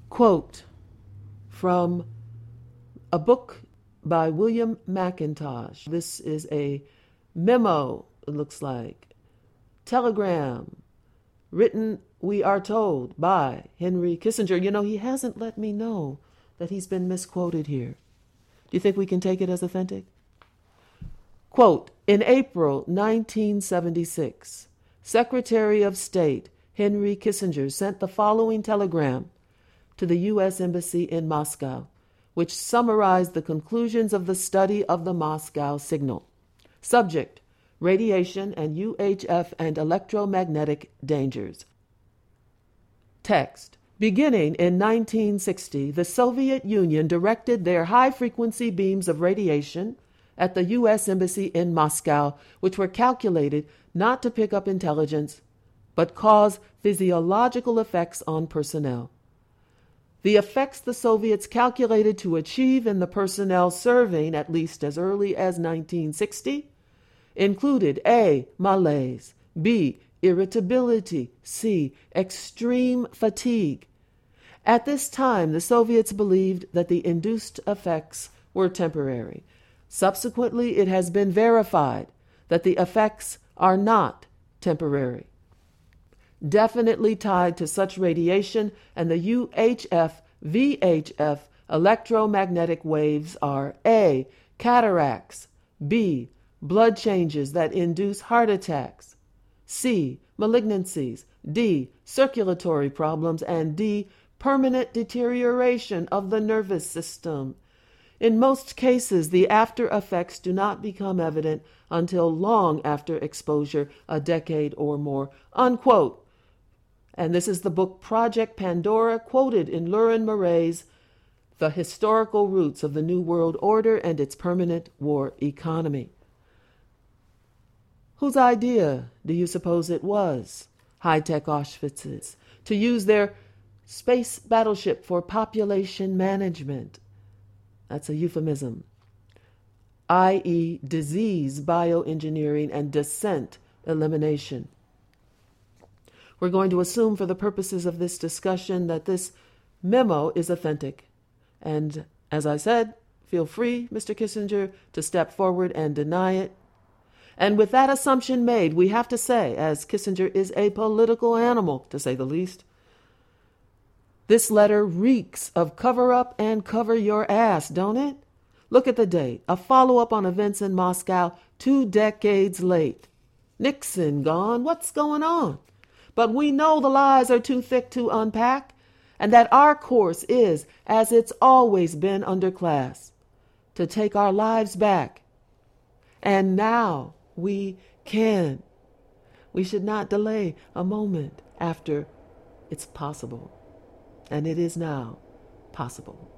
Quote from a book by William McIntosh. This is a memo, it looks like. Telegram, written, we are told, by Henry Kissinger. You know, he hasn't let me know that he's been misquoted here. Do you think we can take it as authentic? Quote, in April 1976, Secretary of State Henry Kissinger sent the following telegram to the U.S. Embassy in Moscow, which summarized the conclusions of the study of the Moscow signal. Subject, radiation and UHF and electromagnetic dangers. Text, beginning in 1960, the Soviet Union directed their high-frequency beams of radiation at the U.S. Embassy in Moscow, which were calculated not to pick up intelligence, but cause physiological effects on personnel. The effects the Soviets calculated to achieve in the personnel serving at least as early as 1960 included A. Malaise, B. Irritability, C. Extreme fatigue. At this time, the Soviets believed that the induced effects were temporary. Subsequently, it has been verified that the effects are not temporary. Definitely tied to such radiation and the UHF, VHF electromagnetic waves are A. Cataracts, B. Blood changes that induce heart attacks, C. Malignancies, D. Circulatory problems, and D. Permanent deterioration of the nervous system. In most cases, the after effects do not become evident until long after exposure, a decade or more. Unquote. And this is the book Project Pandora, quoted in Lauren Murray's The Historical Roots of the New World Order and Its Permanent War Economy. Whose idea do you suppose it was, high-tech Auschwitz's, to use their space battleship for population management? That's a euphemism, i.e. disease bioengineering and descent elimination. We're going to assume for the purposes of this discussion that this memo is authentic. And as I said, feel free, Mr. Kissinger, to step forward and deny it. And with that assumption made, we have to say, as Kissinger is a political animal, to say the least, this letter reeks of cover up and cover your ass, don't it? Look at the date, a follow-up on events in Moscow 2 decades late. Nixon gone, what's going on? But we know the lies are too thick to unpack, and that our course is, as it's always been underclass, to take our lives back. And now we can. We should not delay a moment after it's possible. And it is now possible.